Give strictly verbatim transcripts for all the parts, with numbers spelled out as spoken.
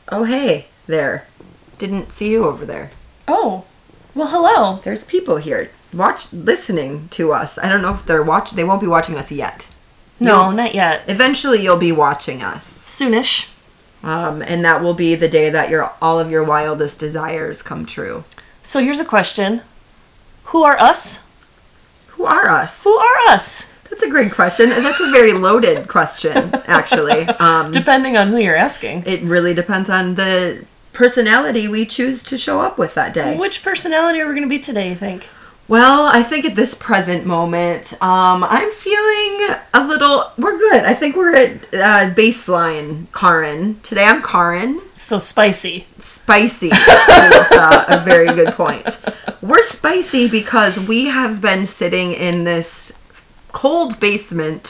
Oh, hey there. Didn't see you over there. Oh, well, hello. There's people here watch listening to us. I don't know if they're watch. They won't be watching us yet. No, You'll, not yet. Eventually, you'll be watching us. Soonish. Um, and that will be the day that your all of your wildest desires come true. So here's a question. Who are us? Who are us? Who are us? That's a great question, and that's a very loaded question, actually. Um, Depending on who you're asking. it really depends on the personality we choose to show up with that day. Which personality are we going to be today, you think? Well, I think at this present moment, um, I'm feeling a little... We're good. I think we're at uh, baseline, Karin. Today I'm Karin. So spicy. Spicy is uh, a very good point. We're spicy because we have been sitting in this cold basement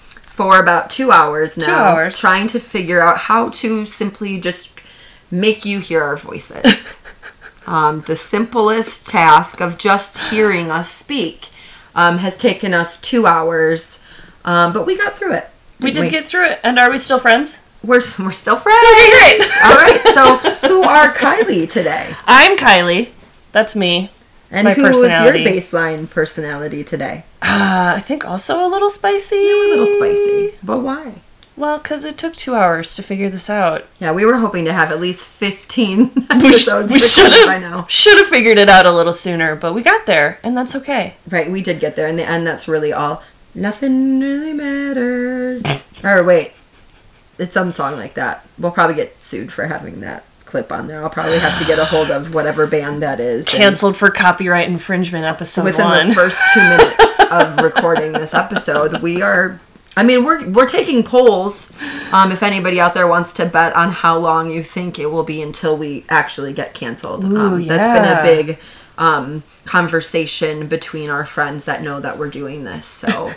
for about two hours now. Two hours. Trying to figure out how to simply just make you hear our voices. Um, the simplest task of just hearing us speak um, has taken us two hours, um, but we got through it. We did get through it. And are we still friends? We're we're still friends. Okay, great. All right. So who are Kylie today? I'm Kylie. That's me. That's And my who is your personality. baseline personality today? Uh, I think also a little spicy. You're a little spicy, but why? Well, because it took two hours to figure this out. Yeah, we were hoping to have at least fifteen We, sh- episodes we should recorded by now. have should have figured it out a little sooner, but we got there, and that's okay. Right, we did get there. In the end, that's really all. Nothing really matters. Or wait, it's some song like that. We'll probably get sued for having that clip on there. I'll probably have to get a hold of whatever band that is. Canceled for copyright infringement, episode within one. the first two minutes of recording this episode, we are... I mean, we're we're taking polls. Um, if anybody out there wants to bet on how long you think it will be until we actually get canceled, Ooh, um, yeah. that's been a big um, conversation between our friends that know that we're doing this. So,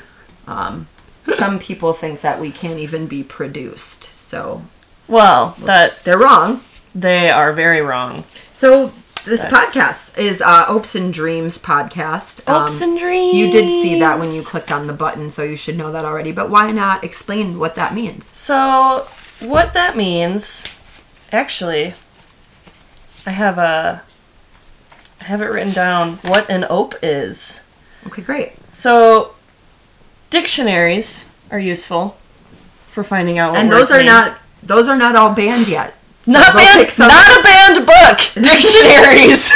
um, some people think that we can't even be produced. So, Well, that they're wrong. they are very wrong. So. This podcast is uh, Opes and Dreams podcast. Um, Opes and Dreams. You did see that when you clicked on the button, so you should know that already. But why not explain what that means? So, what that means, actually, I have a, I have it written down. What an ope is. Okay, great. So, dictionaries are useful for finding out what And words those are mean. not those are not all banned yet. So Not go banned, pick some- not a banned book. Dictionaries.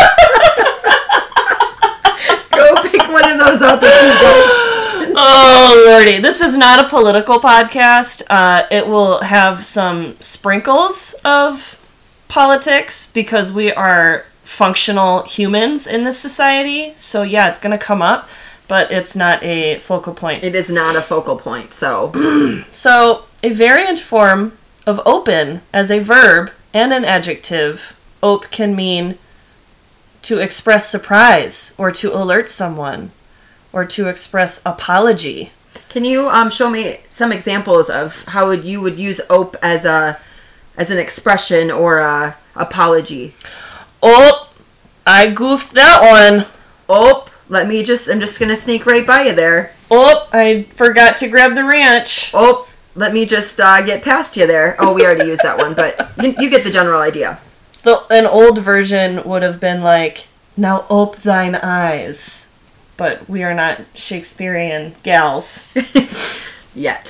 Go pick one of those up if you guys. Oh lordy, this is not a political podcast. Uh, it will have some sprinkles of politics because we are functional humans in this society. So yeah, it's gonna come up, but it's not a focal point. It is not a focal point. So So a variant form of open as a verb and an adjective, ope can mean to express surprise or to alert someone or to express apology. can you um show me some examples of how would you would use ope as a as an expression or a apology? Oh, I goofed that one. Ope. Let me just. I'm just gonna sneak right by you there. Oh, I forgot to grab the ranch. Oh. Let me just uh, get past you there. Oh, we already used that one, but you, you get the general idea. The, an old version would have been like, now ope thine eyes. But we are not Shakespearean gals. Yet.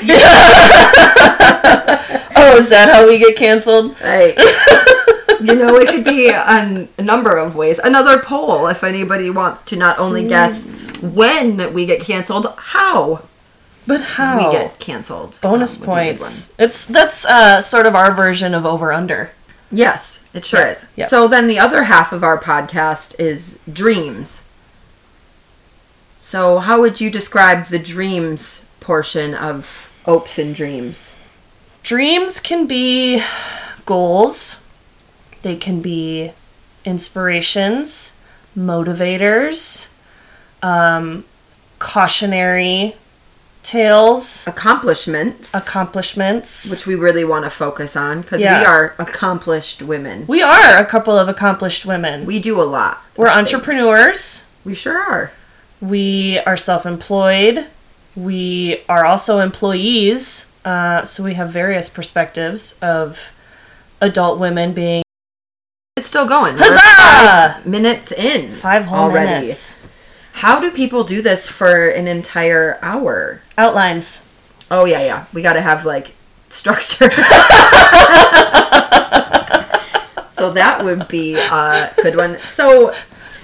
Oh, is that how we get canceled? Right. You know, it could be a, a number of ways. Another poll, if anybody wants to not only guess when we get canceled, how But how? we get canceled. Bonus um, would be a good points. It's that's uh, sort of our version of over under. one. Yes, it sure Yeah, is. yeah. So then the other half of our podcast is dreams. So how would you describe the dreams portion of Opes and Dreams? Dreams can be goals. They can be inspirations, motivators, um, cautionary tales, Accomplishments, accomplishments. which we really want to focus on because Yeah. we are accomplished women. we are a couple of accomplished women. We do a lot. We're of things. entrepreneurs. We sure are. We are self-employed. We are also employees. Uh, so we have various perspectives of adult women being... It's still going. Huzzah! We're five minutes in. Five whole already. minutes. How do people do this for an entire hour? Outlines. Oh, yeah, yeah. We got to have, like, structure. So that would be a good one. So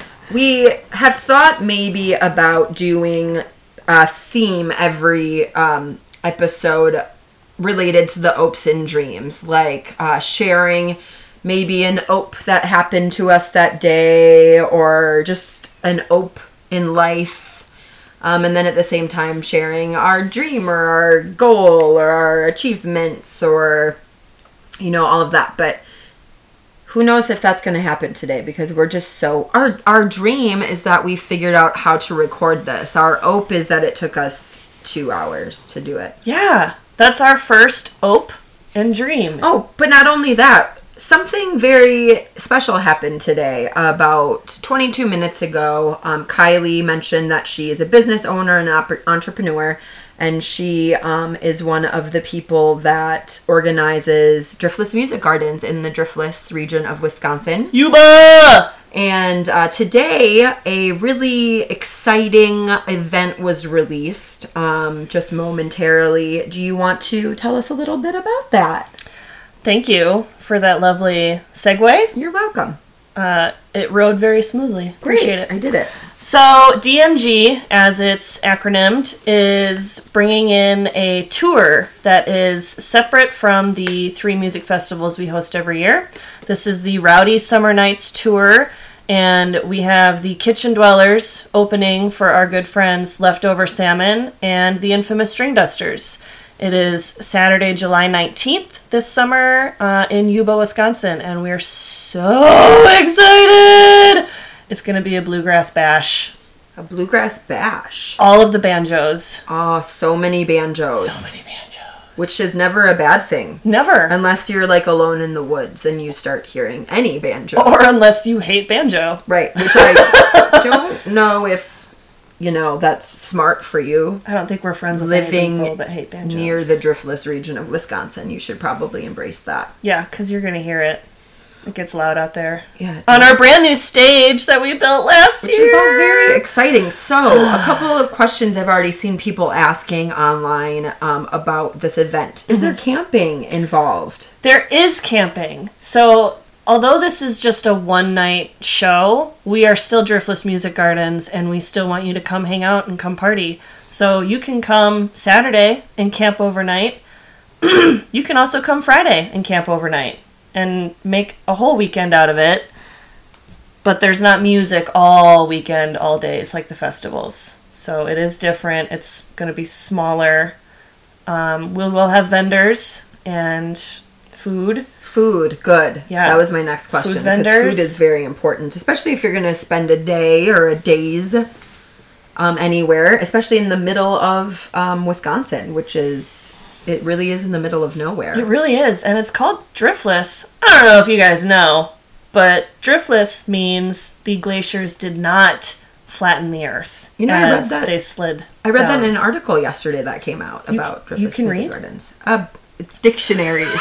we have thought maybe about doing a theme every um, episode related to the opes and dreams, like uh, sharing maybe an ope that happened to us that day, or just an ope in life, um, and then at the same time sharing our dream or our goal or our achievements, or you know, all of that. But who knows if that's going to happen today, because we're just so... Our, our dream is that we figured out how to record this. Our ope is that it took us two hours to do it. Yeah, that's our first ope and dream. Oh, but not only that, something very special happened today. About twenty-two minutes ago, um, Kylie mentioned that she is a business owner and op- entrepreneur, and she um, is one of the people that organizes Driftless Music Gardens in the Driftless region of Wisconsin. Yuba! And uh, today, a really exciting event was released, um, just momentarily. Do you want to tell us a little bit about that? Thank you for that lovely segue. You're welcome. Uh, it rode very smoothly. Appreciate it. I did it. So D M G, as it's acronymed, is bringing in a tour that is separate from the three music festivals we host every year. This is the Rowdy Summer Nights Tour, and we have the Kitchen Dwellers opening for our good friends Leftover Salmon and the infamous String Dusters. It is Saturday, July nineteenth this summer uh, in Yuba, Wisconsin, and we're so excited! It's going to be a bluegrass bash. A bluegrass bash. All of the banjos. Oh, so many banjos. So many banjos. Which is never a bad thing. Never. Unless you're like alone in the woods and you start hearing any banjos. Or unless you hate banjo. Right, which I don't know if, you know, that's smart for you. I don't think we're friends with any Living people that hate banjos. near the driftless region of Wisconsin, you should probably embrace that. Yeah, because you're going to hear it. It gets loud out there. Yeah. On our brand new stage that we built last Which year. Which is all very exciting. So, a couple of questions I've already seen people asking online um, about this event. Is mm-hmm. there camping involved? There is camping. So, although this is just a one-night show, we are still Driftless Music Gardens, and we still want you to come hang out and come party. So, you can come Saturday and camp overnight. You can also come Friday and camp overnight and make a whole weekend out of it. But there's not music all weekend, all days, like the festivals. So it is different. It's going to be smaller. Um, we'll, we'll have vendors and food. Food, good. Yeah. That was my next question. Food vendors. Food is very important, especially if you're going to spend a day or a days um, anywhere, especially in the middle of um, Wisconsin, which is... It really is in the middle of nowhere. It really is. And it's called Driftless. I don't know if you guys know, but Driftless means the glaciers did not flatten the earth. You know, I read that. They slid I read down. that in an article yesterday that came out you, about Driftless you can Music read? Gardens. Uh, it's dictionaries.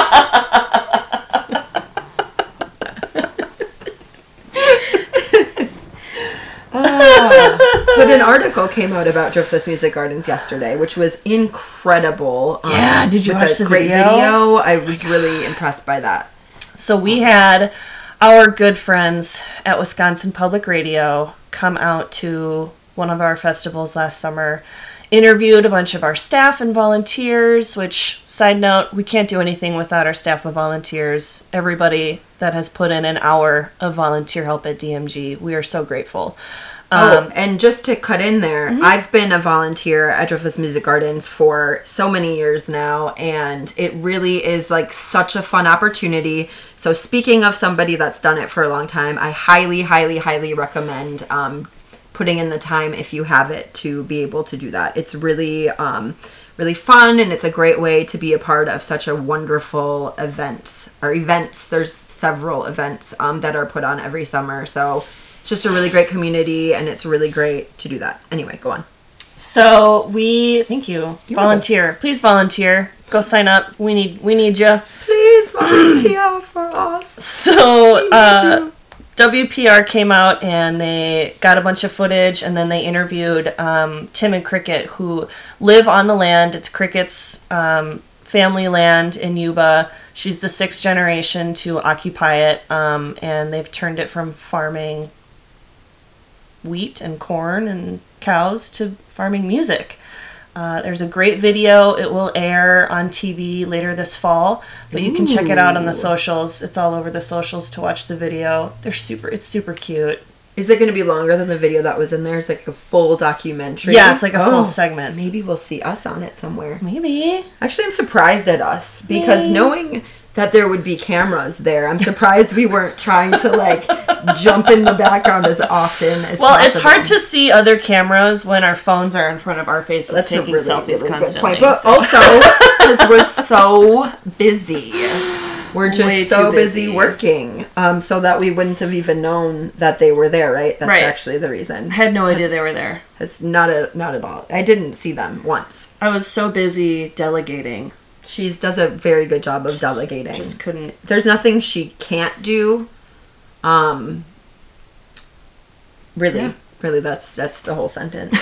uh, but an article came out about Driftless Music Gardens yesterday, which was incredible. Um, yeah, did you with watch a the great video? video? I was really impressed by that. So we had our good friends at Wisconsin Public Radio come out to one of our festivals last summer, interviewed a bunch of our staff and volunteers, which, side note, we can't do anything without our staff and volunteers. Everybody that has put in an hour of volunteer help at D M G, we are so grateful. Oh, Um, and just to cut in there, mm-hmm. I've been a volunteer at Driftless Music Gardens for so many years now, and it really is like such a fun opportunity. So speaking of somebody that's done it for a long time, I highly, highly, highly recommend um, putting in the time if you have it to be able to do that. It's really, um, really fun, and it's a great way to be a part of such a wonderful event, or events. There's several events um, that are put on every summer, so... It's just a really great community, and it's really great to do that. Anyway, go on. So we, thank you, You're volunteer. Welcome. Please volunteer. Go sign up. We need, we need you. Please volunteer. volunteer for us. So, uh, W P R came out and they got a bunch of footage, and then they interviewed um, Tim and Cricket, who live on the land. It's Cricket's um, family land in Yuba. She's the sixth generation to occupy it, um, and they've turned it from farming wheat and corn and cows to farming music. Uh, there's a great video. It will air on T V later this fall, but you can check it out on the socials. It's all over the socials to watch the video. They're super. It's super cute. Is it going to be longer than the video that was in there? It's like a full documentary. Yeah, it's like a oh, full segment. Maybe we'll see us on it somewhere. Maybe. Actually, I'm surprised at us because Maybe. knowing that there would be cameras there, I'm surprised we weren't trying to like jump in the background as often as well, possible. it's hard to see other cameras when our phones are in front of our faces. That's taking a really, selfies really constantly. good point. But so. also, because we're so busy. We're just Way so too busy, busy. working, um, so that we wouldn't have even known that they were there, right? That's Right. actually the reason. I had no idea they were there. It's not a, not at all. I didn't see them once. I was so busy delegating. She does a very good job of delegating. Just couldn't. There's nothing she can't do. Um, really, Yeah. really, that's that's the whole sentence.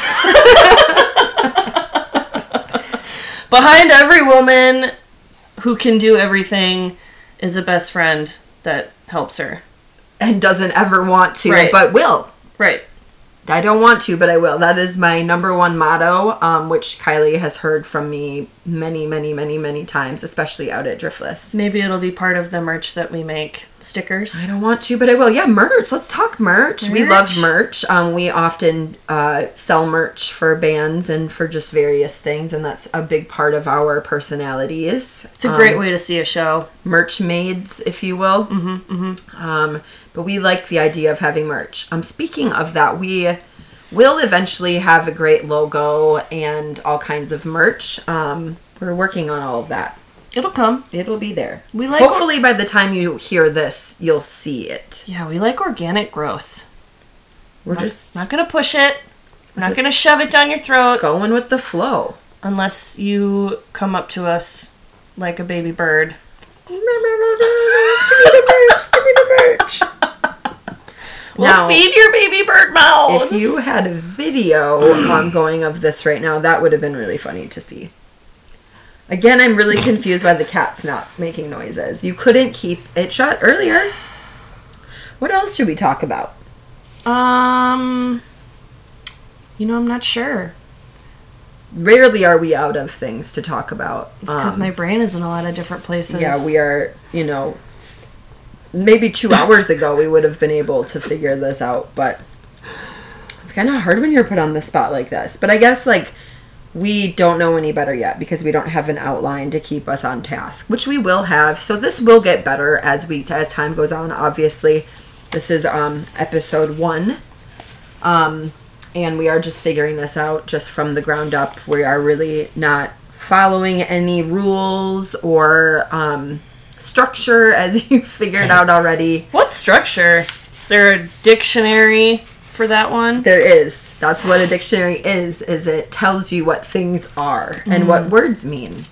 Behind every woman who can do everything is a best friend that helps her. And doesn't ever want to, Right. but will. Right. I don't want to, but I will. That is my number one motto, um, which Kylie has heard from me many, many, many, many times, especially out at Driftless. Maybe it'll be part of the merch that we make. Stickers. I don't want to, but I will. Yeah, merch. Let's talk merch. We Merch. love merch. Um, we often uh, sell merch for bands and for just various things, and that's a big part of our personalities. It's a great way to see a show. Merch maids, if you will. Mm-hmm, mm-hmm. Um, but we like the idea of having merch. Um, speaking of that, we will eventually have a great logo and all kinds of merch. Um, we're working on all of that. It'll come. It'll be there. We like Hopefully by the time you hear this, you'll see it. Yeah, we like organic growth. We're not, just not gonna push it. We're not just gonna shove it down your throat. going with the flow. Unless you come up to us like a baby bird. Give me the merch. Give me the merch. We'll Now, feed your baby bird mouths. if you had a video um, going of this right now, that would have been really funny to see. Again, I'm really confused why the cat's not making noises. You couldn't keep it shut earlier. What else should we talk about? Um, you know, I'm not sure. Rarely are we out of things to talk about. It's because Um, my brain is in a lot of different places. Yeah, we are, you know, maybe two hours ago we would have been able to figure this out, but it's kind of hard when you're put on the spot like this. But I guess, like, we don't know any better yet because we don't have an outline to keep us on task, which we will have. So this will get better as we as time goes on. Obviously, this is um, episode one, um, and we are just figuring this out just from the ground up. We are really not following any rules or um, structure, as you figured out already. What structure? Is there a dictionary for that one? There is. That's what a dictionary is, is it tells you what things are and what words mean.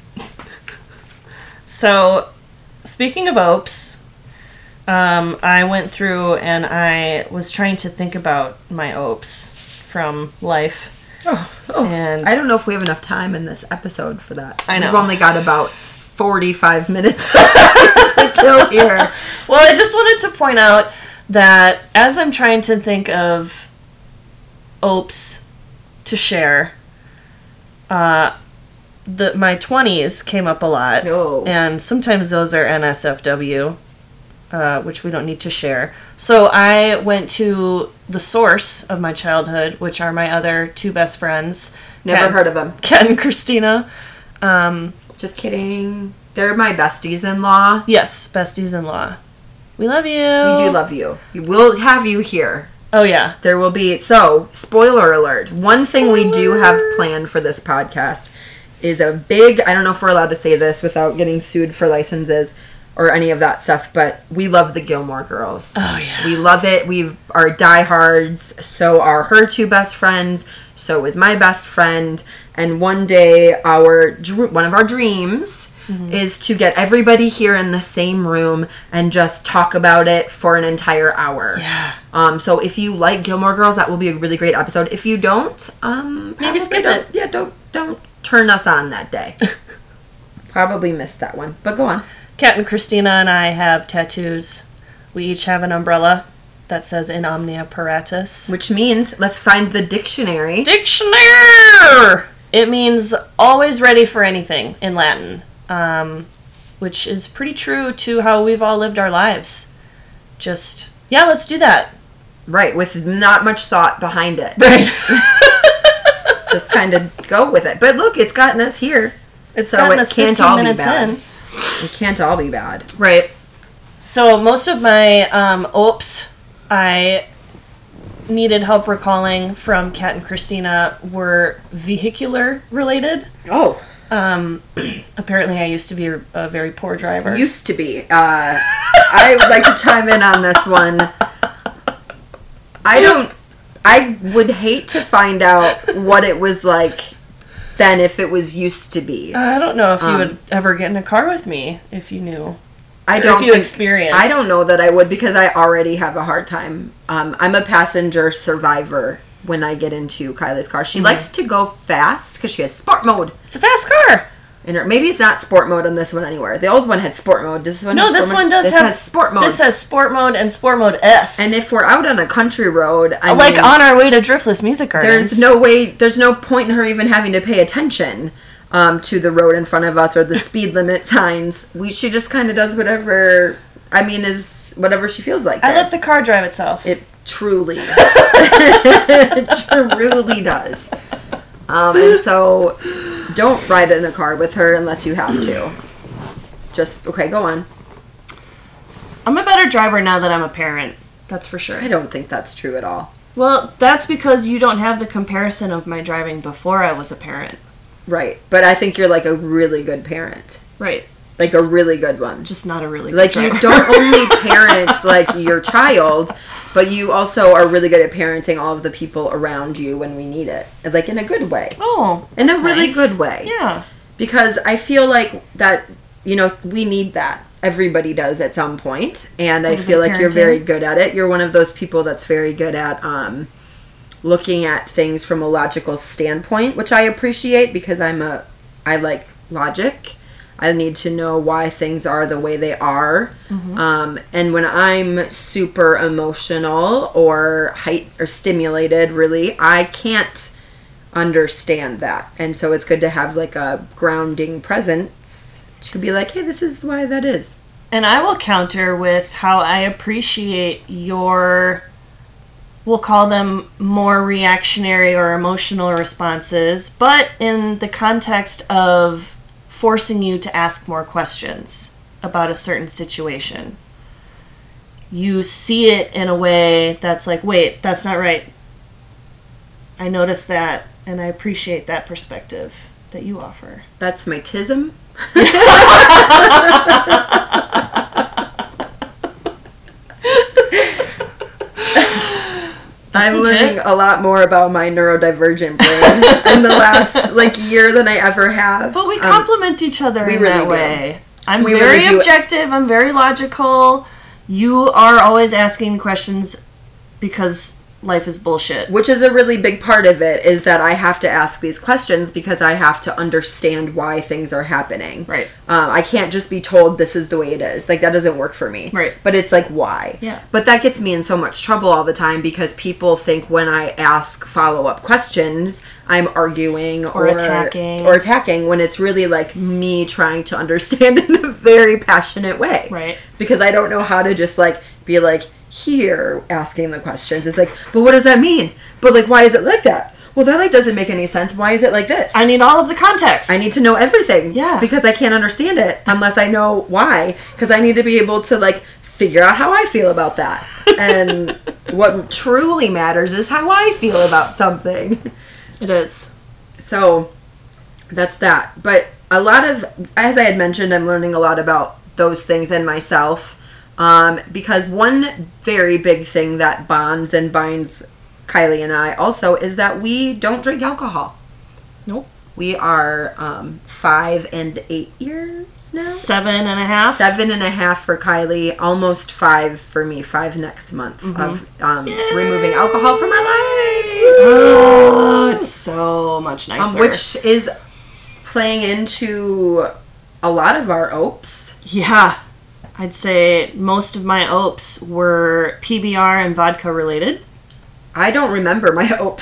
So, speaking of opes, um, I went through and I was trying to think about my opes from life. Oh, oh. And I don't know if we have enough time in this episode for that. I know. We've only got about forty-five minutes to kill here. Well, I just wanted to point out that as I'm trying to think of opes to share, uh, the my twenties came up a lot, Oh. and sometimes those are N S F W, uh, which we don't need to share. So I went to the source of my childhood, which are my other two best friends. Never Kat, heard of them. Kat and Christina. Um, Just kidding. They're my besties-in-law. yes, besties-in-law. We love you. We do love you. We will have you here. Oh, yeah. There will be, so, spoiler alert. One thing we do have planned for this podcast is a big, I don't know if we're allowed to say this without getting sued for licenses or any of that stuff, but we love the Gilmore Girls. Oh, yeah. We love it. We are diehards. So are her two best friends. So is my best friend. And one day, our dr- one of our dreams mm-hmm. is to get everybody here in the same room and just talk about it for an entire hour. Yeah. Um, so if you like Gilmore Girls, that will be a really great episode. If you don't, um, maybe skip don't, it. Yeah, don't don't turn us on that day. Probably missed that one, but go on. Kat and Christina and I have tattoos. We each have an umbrella that says in omnia paratus. Which means, let's find the dictionary. Dictionary! It means always ready for anything in Latin, um, which is pretty true to how we've all lived our lives. Just, yeah, let's do that. Right, with not much thought behind it. Right. Just kind of go with it. But look, it's gotten us here. It's so gotten it us can't fifteen all be minutes bad. in. It can't all be bad. Right. So most of my um, oops, I needed help recalling from Kat and Christina were vehicular related. Oh. Um, apparently I used to be a, a very poor driver. Used to be. Uh, I would like to chime in on this one. I don't... I would hate to find out what it was like then if it was used to be. I don't know if you um, would ever get in a car with me if you knew. I Or don't if you think, experienced. I don't know that I would because I already have a hard time. Um, I'm a passenger survivor when I get into Kylie's car. She Mhm. likes to go fast because she has sport mode. It's a fast car. In her, maybe it's not sport mode on this one anywhere. The old one had sport mode. This one No, has this sport one mode. does this have has sport mode. This has sport mode and sport mode S. And if we're out on a country road, I like mean, on our way to Driftless Music Gardens. there's no way, there's no point in her even having to pay attention um, to the road in front of us or the speed limit signs. We she just kind of does whatever. I mean, is whatever she feels like. I there. let the car drive itself. It truly, it truly does. Um, and so, don't ride in a car with her unless you have to. Just, okay, go on. I'm a better driver now that I'm a parent. That's for sure. I don't think that's true at all. Well, that's because you don't have the comparison of my driving before I was a parent. Right. But I think you're like a really good parent. Right. Like just, a really good one. Just not a really good Like driver. you don't only parent like your child, but you also are really good at parenting all of the people around you when we need it. Like in a good way. Oh, In a that's really nice. good way. Yeah. Because I feel like that, you know, we need that. Everybody does at some point. And I Little feel bit like you're parenting. very good at it. You're one of those people that's very good at um, looking at things from a logical standpoint, which I appreciate because I'm a, I like logic. I need to know why things are the way they are. Mm-hmm. Um, and when I'm super emotional or height or stimulated, really, I can't understand that. And so it's good to have like a grounding presence to be like, hey, this is why that is. And I will counter with how I appreciate your, we'll call them more reactionary or emotional responses, but in the context of forcing you to ask more questions about a certain situation. You see it in a way that's like, wait, that's not right. I noticed that, and I appreciate that perspective that you offer. That's my tism. I'm learning a lot more about my neurodivergent brain in the last like year than I ever have. But we Um, complement each other we in really that do. way. I'm We very really do. objective. I'm very logical. You are always asking questions because life is bullshit. Which is a really big part of it, is that I have to ask these questions because I have to understand why things are happening. Right. Um, I can't just be told this is the way it is. Like, that doesn't work for me. Right. But it's like, why? Yeah. But that gets me in so much trouble all the time because people think when I ask follow-up questions, I'm arguing or, Or attacking. Or attacking when it's really like me trying to understand in a very passionate way. Right. Because I don't know how to just like be like, here asking the questions. It's like, but what does that mean? But like, why is it like that? Well, that like doesn't make any sense. Why is it like this? I need all of the context. I need to know everything. Yeah. Because I can't understand it unless I know why. Because I need to be able to like figure out how I feel about that. And what truly matters is how I feel about something. It is. So that's that. But a lot of, as I had mentioned, I'm learning a lot about those things in myself. Um, because one very big thing that bonds and binds Kylie and I also is that we don't drink alcohol. Nope. We are um, five and eight years now. Seven and a half. Seven and a half for Kylie. Almost five for me. Five next month mm-hmm. of um, removing alcohol from my life. Oh, it's so much nicer. Um, which is playing into a lot of our opes. Yeah. I'd say most of my opes were P B R and vodka related. I don't remember my opes.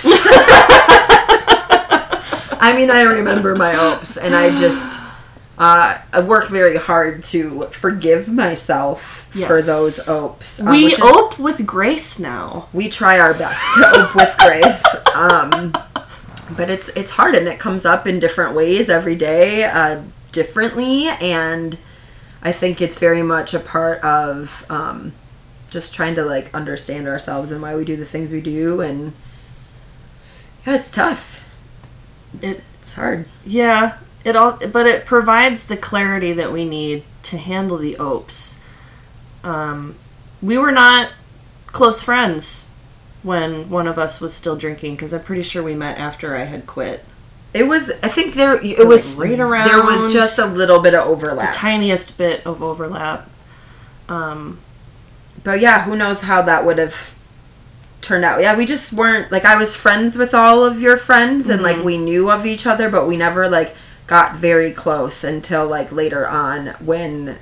I mean, I remember my opes, and I just uh, I work very hard to forgive myself yes. for those opes. Um, we is, ope with grace now. We try our best to ope with grace, um, but it's it's hard, and it comes up in different ways every day, uh, differently, and I think it's very much a part of um, just trying to like understand ourselves and why we do the things we do, and yeah, it's tough. It, it's hard. Yeah, it all, but it provides the clarity that we need to handle the opes. Um, we were not close friends when one of us was still drinking, because I'm pretty sure we met after I had quit. It was, I think there, it like was right around. There was just a little bit of overlap, the tiniest bit of overlap. Um, but yeah, who knows how that would have turned out. Yeah, we just weren't, like, I was friends with all of your friends, and, mm-hmm. like, we knew of each other, but we never, like, got very close until, like, later on when,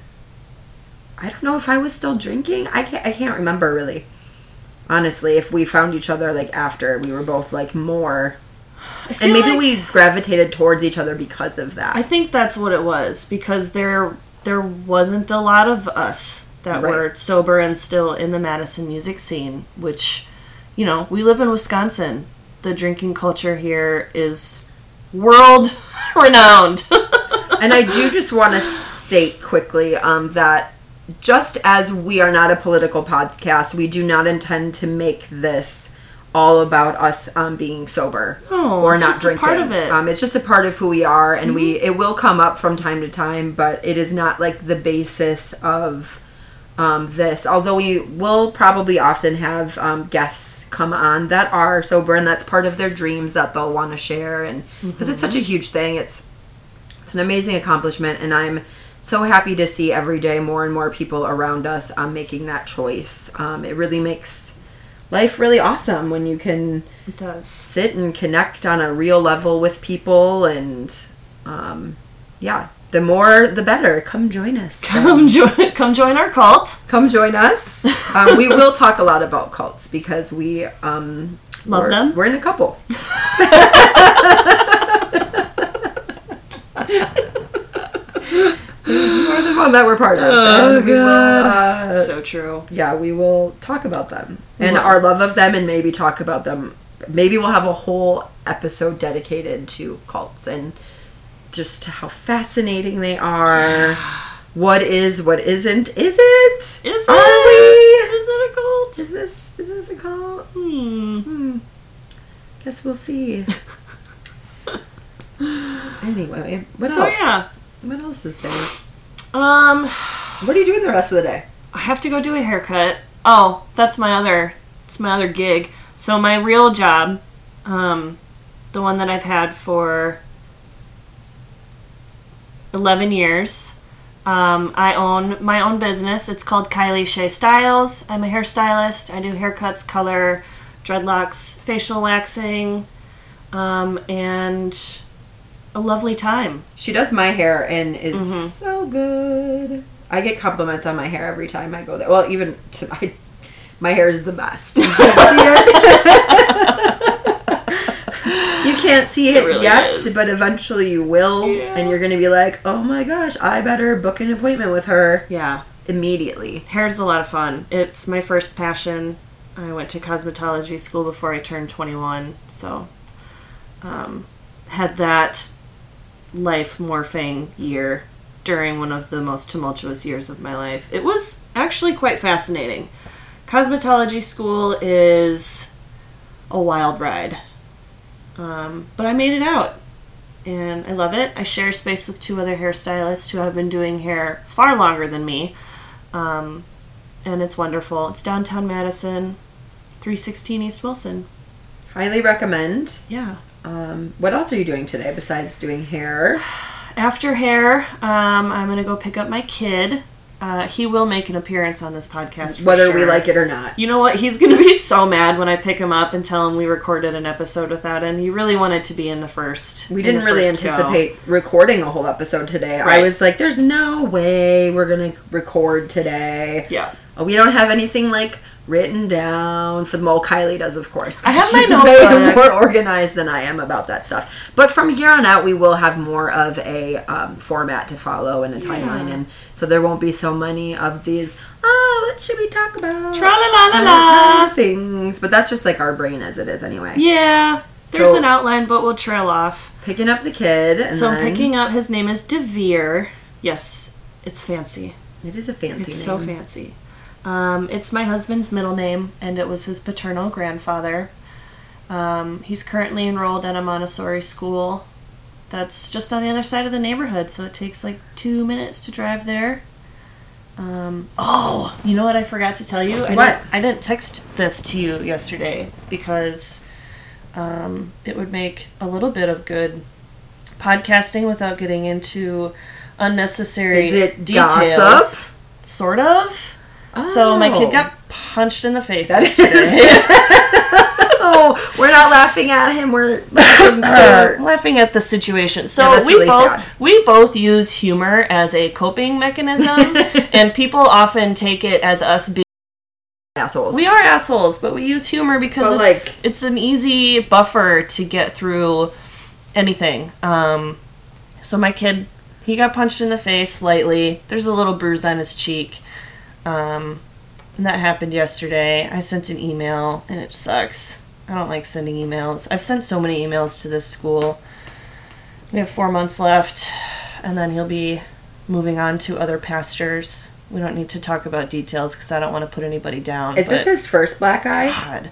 I don't know if I was still drinking. I can't, I can't remember, really. Honestly, if we found each other, like, after we were both, like, more, and maybe like we gravitated towards each other because of that. I think that's what it was, because there, there wasn't a lot of us that right. were sober and still in the Madison music scene, which, you know, we live in Wisconsin. The drinking culture here is world renowned. And I do just want to state quickly um, that just as we are not a political podcast, we do not intend to make this all about us um, being sober oh, or it's not just drinking. A part of it. Um, it's just a part of who we are, and mm-hmm. we it will come up from time to time, but it is not like the basis of um, this. Although we will probably often have um, guests come on that are sober, and that's part of their dreams that they'll want to share, and because mm-hmm. it's such a huge thing, it's it's an amazing accomplishment, and I'm so happy to see every day more and more people around us um, making that choice. Um, it really makes life really awesome when you can it does. sit and connect on a real level with people, and um, yeah, the more the better. Come join us. Come join. Come join our cult. Come join us. um, we will talk a lot about cults because we um, love we're, them. We're in a couple. More than one that we're part of. Oh, and we God. Will, uh, so true. Yeah, we will talk about them and our love of them, and maybe talk about them. Maybe we'll have a whole episode dedicated to cults and just how fascinating they are. What is, what isn't. Is it? Is are it? we? Is it a cult? Is this, is this a cult? Hmm. Hmm. Guess we'll see. Anyway, what so, else? So, yeah. What else is there? Um, what are you doing the rest of the day? I have to go do a haircut. Oh, that's my other, it's my other gig. So my real job, um, the one that I've had for eleven years, um, I own my own business. It's called Kylie Shea Styles. I'm a hairstylist. I do haircuts, color, dreadlocks, facial waxing, um, and a lovely time. She does my hair and is mm-hmm. so good. I get compliments on my hair every time I go there. Well, even tonight, my hair is the best. You can't see it. You can't see it, it really yet, is. But eventually you will, yeah. And you're going to be like, oh my gosh, I better book an appointment with her. Yeah. Immediately. Hair's a lot of fun. It's my first passion. I went to cosmetology school before I turned twenty-one, so um, had that life morphing year during one of the most tumultuous years of my life. It was actually quite fascinating. Cosmetology school is a wild ride. Um, but I made it out, and I love it. I share space with two other hairstylists who have been doing hair far longer than me, um, and it's wonderful. It's downtown Madison, three sixteen East Wilson. Highly recommend. Yeah. Um, what else are you doing today besides doing hair? After hair, um, I'm going to go pick up my kid. Uh, he will make an appearance on this podcast for Whether sure. we like it or not. You know what? He's going to be so mad when I pick him up and tell him we recorded an episode without him. He really wanted to be in the first. We didn't really anticipate go. recording a whole episode today. Right. I was like, there's no way we're going to record today. Yeah. We don't have anything like written down for the well, Kylie does, of course. I have my She's notebook. way more organized than I am about that stuff. But from here on out, we will have more of a um, format to follow and a timeline, Yeah. and so there won't be so many of these. Oh, what should we talk about? Tra la la la Kind la. of things, but that's just like our brain as it is anyway. Yeah. There's So- an outline, but we'll trail off. Picking up the kid. And So I'm then- picking up. His name is Devere. Yes, it's fancy. It is a fancy It's name. so fancy. Um, it's my husband's middle name, and it was his paternal grandfather. Um, he's currently enrolled at a Montessori school that's just on the other side of the neighborhood, so it takes like two minutes to drive there. Um, oh, you know what I forgot to tell you? I What? Didn't, I didn't text this to you yesterday because um, it would make a little bit of good podcasting without getting into unnecessary Is it details. gossip? Sort of. So my Oh. kid got punched in the face That is- yesterday. Oh, we're not laughing at him. We're laughing Uh, for... laughing at the situation. So Yeah, that's we really both sad. we both use humor as a coping mechanism, and people often take it as us being assholes. we are assholes, but we use humor because But, it's like- it's an easy buffer to get through anything. Um, so my kid, he got punched in the face lightly. There's a little bruise on his cheek. Um, and that happened yesterday. I sent an email, and it sucks. I don't like sending emails. I've sent so many emails to this school. We have four months left, and then he'll be moving on to other pastures. We don't need to talk about details because I don't want to put anybody down. Is this but- his first black eye? God.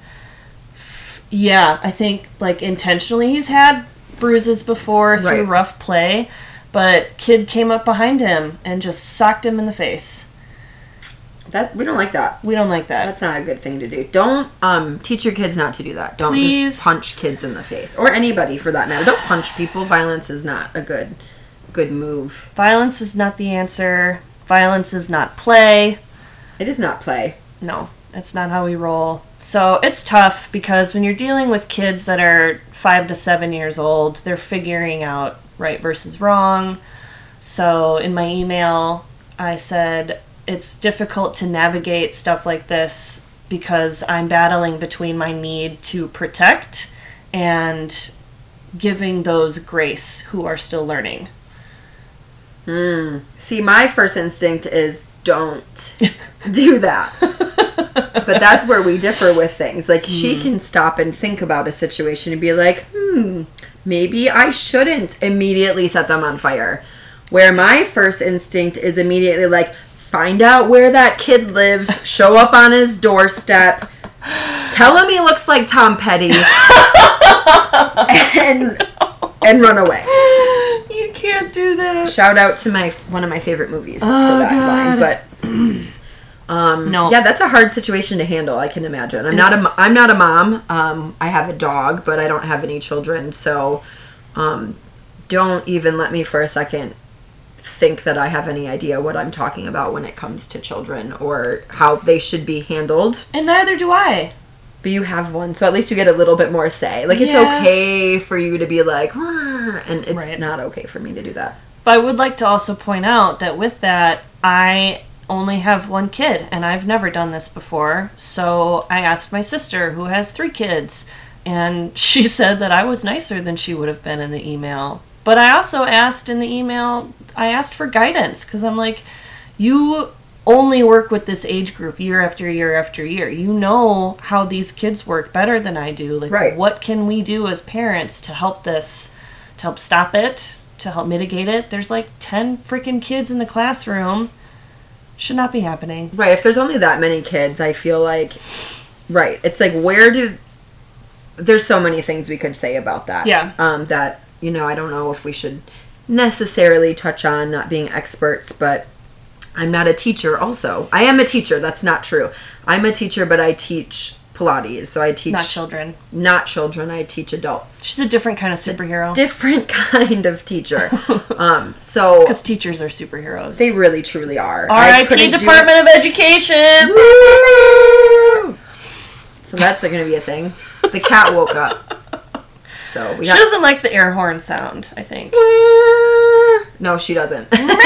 F- Yeah, I think like intentionally he's had bruises before through Right. rough play, but kid came up behind him and just socked him in the face. That we don't like that. We don't like that. That's not a good thing to do. Don't um teach your kids not to do that. Don't Please. just punch kids in the face or anybody for that matter. Don't punch people. Violence is not a good good move. Violence is not the answer. Violence is not play. It is not play. No, it's not how we roll. So it's tough because when you're dealing with kids that are five to seven years old, they're figuring out right versus wrong. So in my email, I said it's difficult to navigate stuff like this because I'm battling between my need to protect and giving those grace who are still learning. Mm. See, my first instinct is don't do that. But that's where we differ with things. Like, she can stop and think about a situation and be like, hmm, maybe I shouldn't immediately set them on fire. Where my first instinct is immediately like, find out where that kid lives, show up on his doorstep, tell him he looks like Tom Petty, and, and run away. You can't do that. Shout out to my one of my favorite movies for Oh, that God. line, but um, No. yeah, that's a hard situation to handle. I can imagine. I'm not a It's- I'm not a mom. Um, I have a dog, but I don't have any children, so um, don't even let me for a second think that I have any idea what I'm talking about when it comes to children or how they should be handled. And neither do I. But you have one, so at least you get a little bit more say. Like, it's Yeah. okay for you to be like, "Huh," and it's Right. not okay for me to do that. But I would like to also point out that with that, I only have one kid, and I've never done this before. So I asked my sister, who has three kids, and she said that I was nicer than she would have been in the email. But I also asked in the email, I asked for guidance, because I'm like, you only work with this age group year after year after year. You know how these kids work better than I do. Like, Right. what can we do as parents to help this, to help stop it, to help mitigate it? There's like ten freaking kids in the classroom. Should not be happening. Right, if there's only that many kids, I feel like, right, it's like, where do, there's so many things we could say about that. Yeah. Um, that, you know, I don't know if we should necessarily touch on, not being experts, but I'm not a teacher also. I am a teacher, that's not true. I'm a teacher, but I teach Pilates, so I teach Not children. Not children. I teach adults. She's a different kind of superhero. Different kind of teacher. um, so because teachers are superheroes. They really, truly are. R I P Department do... of Education. Woo! So that's going to be a thing. The cat woke up. So we got... She doesn't like the air horn sound, I think. No, she doesn't.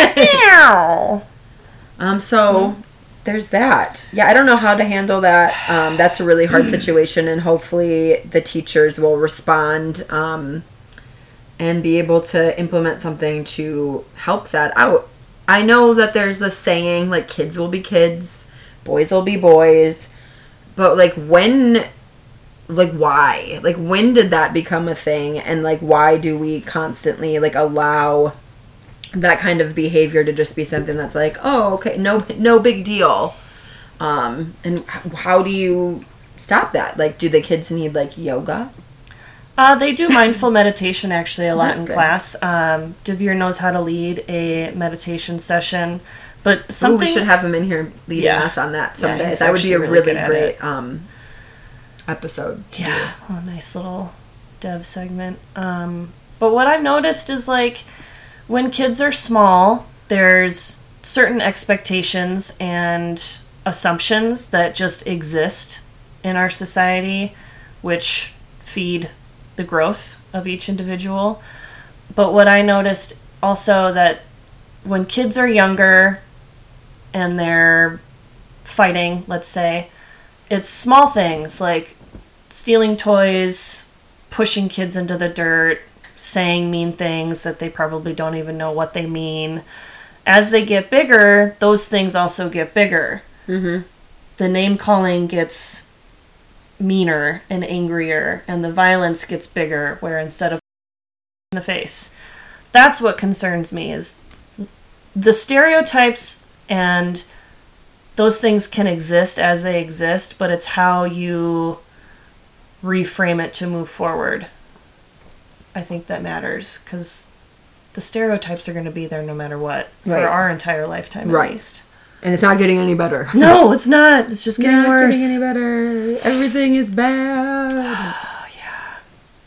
Meow. um. So there's that. Yeah, I don't know how to handle that. Um, that's a really hard situation, and hopefully the teachers will respond um, and be able to implement something to help that out. I know that there's a saying, like, kids will be kids, boys will be boys, but, like, when... Like, why? Like, when did that become a thing? And, like, why do we constantly, like, allow that kind of behavior to just be something that's like, oh, okay, no no big deal. Um, and how do you stop that? Like, do the kids need, like, yoga? Uh, they do mindful meditation, actually, a lot That's in good. class. Um, Devere knows how to lead a meditation session. But something... Ooh, we should have him in here leading Yeah. us on that someday. Yeah, he's that would be a actually really, really good at great... it. Um, episode to yeah a nice little dev segment. Um but what I've noticed is, like, when kids are small, there's certain expectations and assumptions that just exist in our society, which feed the growth of each individual. But what I noticed also, that when kids are younger and they're fighting, let's say, it's small things like stealing toys, pushing kids into the dirt, saying mean things that they probably don't even know what they mean. As they get bigger, those things also get bigger. Mm-hmm. The name calling gets meaner and angrier, and the violence gets bigger, where instead of in the face. That's what concerns me, is the stereotypes, and those things can exist as they exist, but it's how you reframe it to move forward. I think that matters, because the stereotypes are going to be there no matter what, Right. for our entire lifetime, Right. at least. And it's not getting any better. No, it's not. It's just getting not worse. getting any better. Everything is bad. Oh, yeah.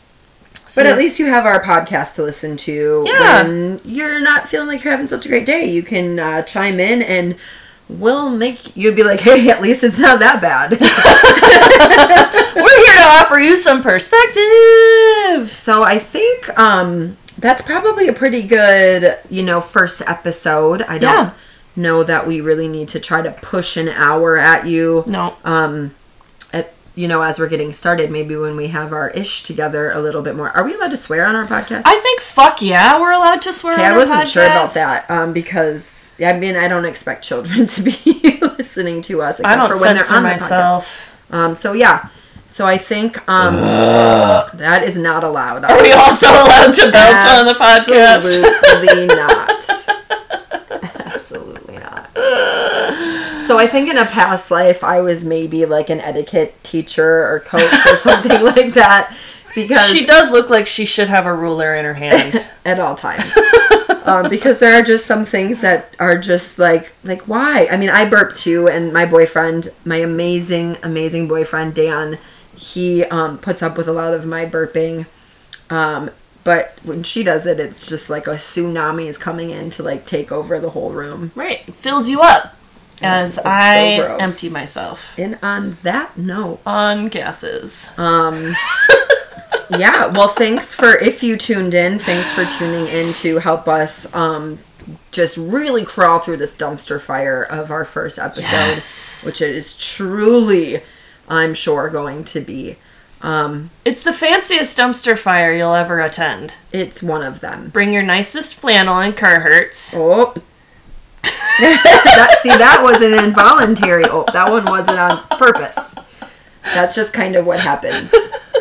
So, But at least you have our podcast to listen to. Yeah. When you're not feeling like you're having such a great day, you can uh, chime in and we'll make you be like, hey, at least it's not that bad. we're here to offer you some perspective. So I think um, that's probably a pretty good, you know, first episode. I don't Yeah. know that we really need to try to push an hour at you. No. Um, at you know, as we're getting started, maybe when we have our ish together a little bit more. Are we allowed to swear on our podcast? I think, fuck yeah, we're allowed to swear Okay, on I our wasn't sure about podcast. that um, because I mean I don't expect children to be listening to us except I don't for when they're censor on the myself. podcast. Um, so yeah, so I think um, that is not allowed. Are we also allowed to belch on the podcast? Absolutely not. Absolutely not. So I think in a past life I was maybe like an etiquette teacher or coach or something like that, because She does look like she should have a ruler in her hand. at all times. um, because there are just some things that are just like, like why? I mean, I burp too, and my boyfriend, my amazing, amazing boyfriend, Dan, he um, puts up with a lot of my burping. Um, but when she does it, it's just like a tsunami is coming in to like take over the whole room. Right. It fills you up as so I gross. empty myself And on that note, on gases. um, yeah, well, thanks for, if you tuned in, thanks for tuning in to help us um, just really crawl through this dumpster fire of our first episode, Yes. which it is truly, I'm sure, going to be. Um, It's the fanciest dumpster fire you'll ever attend. it's one of them. Bring your nicest flannel and Carhartts. Oh. that, see, that was an involuntary oh. That one wasn't on purpose. That's just kind of what happens.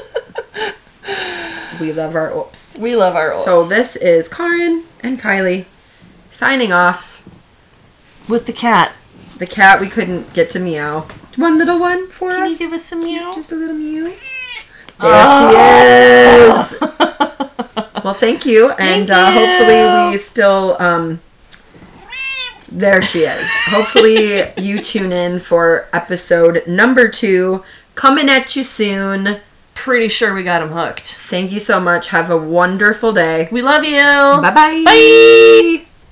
We love our oops. We love our oops. So this is Karin and Kylie signing off. With the cat. The cat we couldn't get to meow. One little one for Can us. you give us a meow? Just a little mew. There Oh. she is. Well, thank you, and Thank uh, you. hopefully we still. Um, there she is. Hopefully you tune in for episode number two. Coming at you soon. Pretty sure we got him hooked. Thank you so much. Have a wonderful day. We love you. Bye-bye. Bye.